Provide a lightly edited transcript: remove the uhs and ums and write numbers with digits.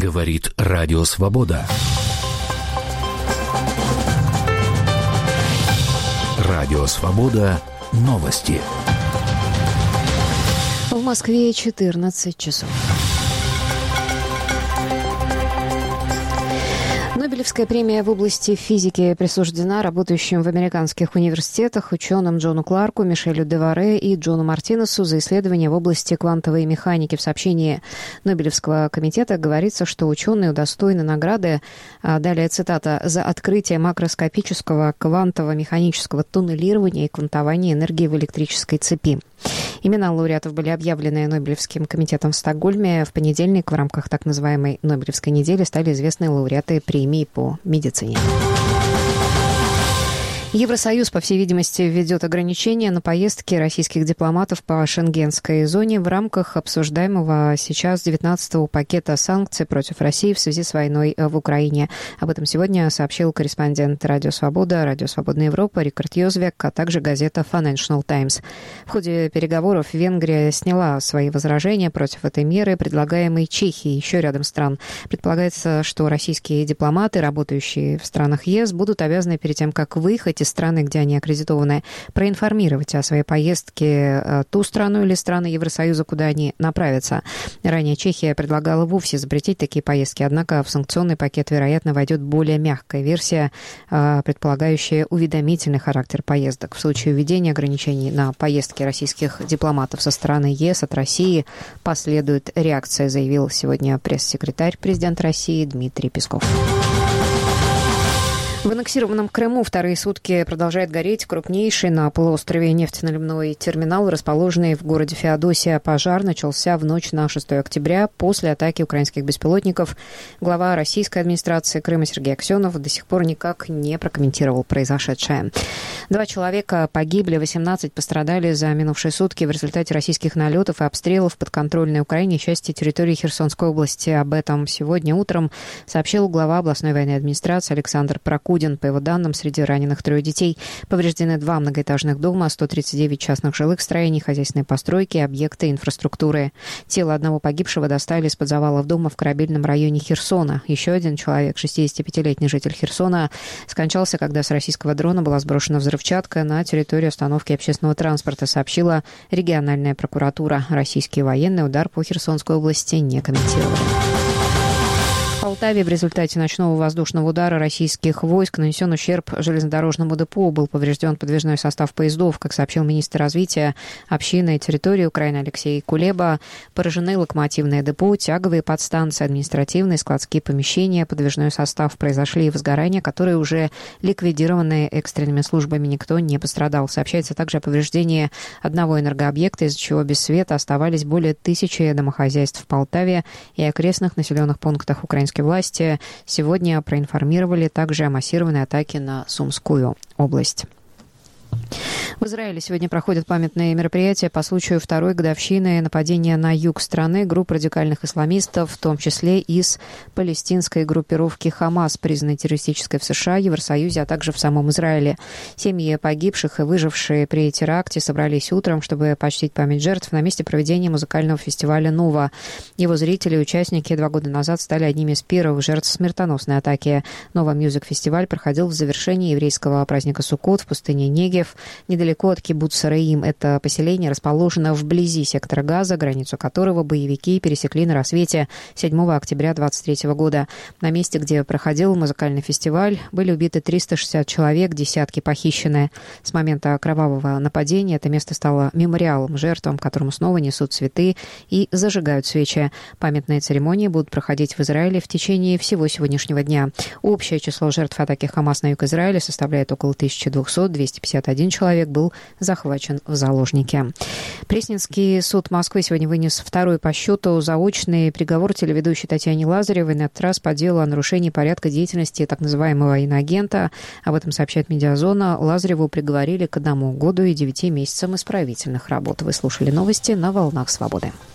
Говорит Радио Свобода. Радио Свобода. Новости. В Москве 14 часов. Нобелевская премия в области физики присуждена работающим в американских университетах ученым Джону Кларку, Мишелю Деваре и Джону Мартинесу за исследования в области квантовой механики. В сообщении Нобелевского комитета говорится, что ученые удостоены награды, далее цитата, «за открытие макроскопического квантово-механического туннелирования и квантования энергии в электрической цепи». Имена лауреатов были объявлены Нобелевским комитетом в Стокгольме. В понедельник в рамках так называемой Нобелевской недели стали известны лауреаты премии по медицине. Евросоюз, по всей видимости, введет ограничения на поездки российских дипломатов по шенгенской зоне в рамках обсуждаемого сейчас 19-го пакета санкций против России в связи с войной в Украине. Об этом сегодня сообщил корреспондент Радио Свобода, Радио Свободная Европа Рикард Йозвек, а также газета Financial Times. В ходе переговоров Венгрия сняла свои возражения против этой меры, предлагаемой Чехией и еще рядом стран. Предполагается, что российские дипломаты, работающие в странах ЕС, будут обязаны перед тем, как выехать из страны, где они аккредитованы, проинформировать о своей поездке ту страну или страны Евросоюза, куда они направятся. Ранее Чехия предлагала вовсе запретить такие поездки, однако в санкционный пакет, вероятно, войдет более мягкая версия, предполагающая уведомительный характер поездок. В случае введения ограничений на поездки российских дипломатов со стороны ЕС от России последует реакция, заявил сегодня пресс-секретарь президента России Дмитрий Песков. В аннексированном Крыму вторые сутки продолжает гореть крупнейший на полуострове нефтеналивной терминал, расположенный в городе Феодосия. Пожар начался в ночь на 6 октября после атаки украинских беспилотников. Глава российской администрации Крыма Сергей Аксенов до сих пор никак не прокомментировал произошедшее. 2 человека погибли, 18 пострадали за минувшие сутки в результате российских налетов и обстрелов подконтрольной Украине части территории Херсонской области. Об этом сегодня утром сообщил глава областной военной администрации Александр Прокудин. По его данным, среди раненых 3 детей. Повреждены 2 многоэтажных дома, 139 частных жилых строений, хозяйственные постройки, объекты инфраструктуры. Тело одного погибшего достали из-под завалов дома в корабельном районе Херсона. Еще один человек, 65-летний житель Херсона, скончался, когда с российского дрона была сброшена взрывчатка на территорию остановки общественного транспорта, сообщила региональная прокуратура. Российские военные удар по Херсонской области не комментировали. В Полтаве в результате ночного воздушного удара российских войск нанесен ущерб железнодорожному депо. Был поврежден подвижной состав поездов. Как сообщил министр развития общины и территории Украины Алексей Кулеба, поражены локомотивное депо, тяговые подстанции, административные, складские помещения, подвижной состав. Произошли возгорания, которые уже ликвидированы экстренными службами. Никто не пострадал. Сообщается также о повреждении одного энергообъекта, из-за чего без света оставались более 1000 домохозяйств в Полтаве и окрестных населенных пунктах украинской власти сегодня проинформировали также о массированной атаке на Сумскую область. В Израиле сегодня проходят памятные мероприятия по случаю 2-й годовщины нападения на юг страны групп радикальных исламистов, в том числе из палестинской группировки «Хамас», признанной террористической в США, Евросоюзе, а также в самом Израиле. Семьи погибших и выжившие при теракте собрались утром, чтобы почтить память жертв на месте проведения музыкального фестиваля «Нова». Его зрители и участники 2 года назад стали одними из первых жертв смертоносной атаки. «Нова Мьюзик» фестиваль проходил в завершении еврейского праздника Суккот в пустыне Негев, недалеко от кибуца Раим. Это поселение расположено вблизи сектора Газа, границу которого боевики пересекли на рассвете 7 октября 2023 года. На месте, где проходил музыкальный фестиваль, были убиты 360 человек, десятки похищены. С момента кровавого нападения это место стало мемориалом жертвам, которым снова несут цветы и зажигают свечи. Памятные церемонии будут проходить в Израиле в течение всего сегодняшнего дня. Общее число жертв атаки Хамас на юг Израиля составляет около 1200, 251 человек был захвачен в заложники. Пресненский суд Москвы сегодня вынес 2-й по счету заочный приговор телеведущей Татьяне Лазаревой, на этот раз по делу о нарушении порядка деятельности так называемого иноагента. Об этом сообщает «Медиазона». Лазареву приговорили к 1 году и 9 месяцам исправительных работ. Вы слушали новости на «Волнах Свободы».